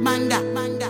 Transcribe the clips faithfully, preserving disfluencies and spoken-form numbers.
Manda, Manda.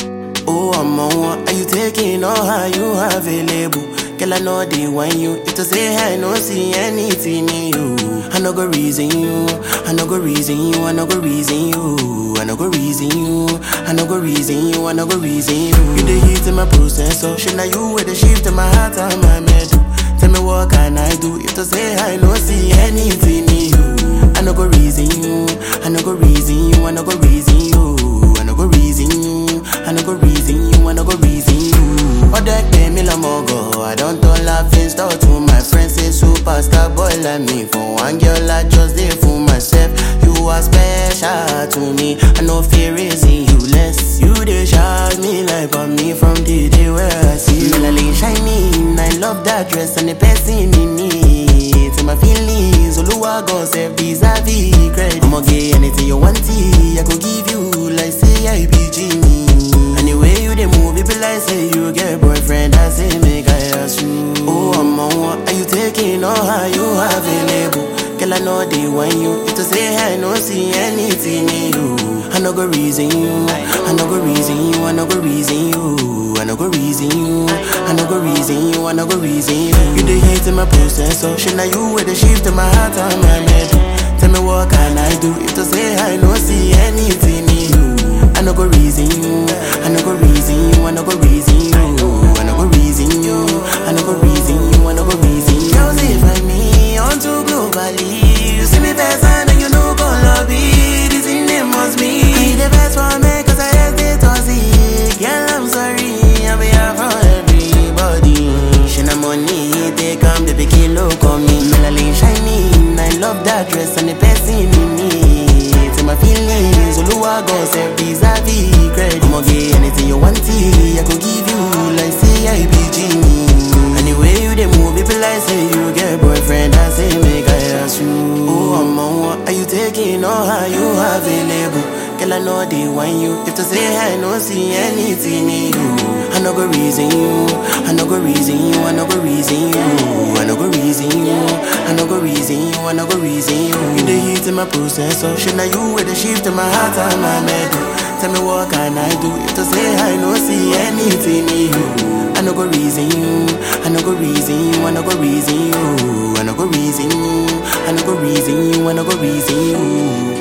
Oh, I'm on one. Are you taking all how you available? Girl, I know they want you. If to say I no see anything in you, I no go reason you. I no go reason you. I no go reason you. I no go reason you. I no go reason you. I no go reason you. You the heat in my processor. Should now you with the shift in my heart and my metal. Tell me what can I do? If to say I no see anything in you, I no go reason you. I no go reason you. I no go reason you. I no go reason you. I no go reason you. I no go reason you. Other pay me la mogo. I don't turn laughing stock to my friends. Say superstar boy like me. For one girl I just did for myself. You are special to me. I no fear raising you less. You dey shout me like on me from the day where I see you. Like shining. I love that dress and the person in me. To my feelings, Oluwa gon save vis-a-vis credit. I'ma get anything you want, I could give you like say I be Jimmy. Anyway you dey move, it be like say you get boyfriend. I say make I ask you. Oh, I'm on one. Are you taking all how you available? Girl, I know they want you. If to say I no see anything in you, I no go reason you. I no go reason you. I no go reason you. I no go reason you. I no go reason you. I no go reason you. You the heat in my processor. Should now you with the shift in my heart and my metal. Tell me what can I do? If to say I no see anything in you, I no go reason you. I no go reason you. I no go reason you. I no go reason you. I no go reason you. I no go reason you. Girls, if I me on to globally, you see me best and you know go lobby. This in them must be the best for me, cause I just did toxic. Girl, I'm sorry, I'll be here for everybody. She na money, they come, baby, kilo come me. Melanin shining, I love that dress and the person in me. To my feelings, Oluwa gon save vis-a-vis credit. I'ma get anything you want, I could give you like say I be Jimmy. Anyway you dey move, it be like say you get boyfriend. I say make I ask you. Oh, I'm on one. Are you taking all how you available? Girl, I know they want you. If to say I no see anything in you, I no go reason you. I no go reason you. I no go reason you. I no go reason you. I no go reason you. I no go reason you. You the heat in my processor. Should now you with the shift in my heart and my metal. Tell me what can I do? If to say I no see anything in you, I no go reason you. I no go reason you. I no go reason you. I no go reason you. I no go reason you. I no go reason you.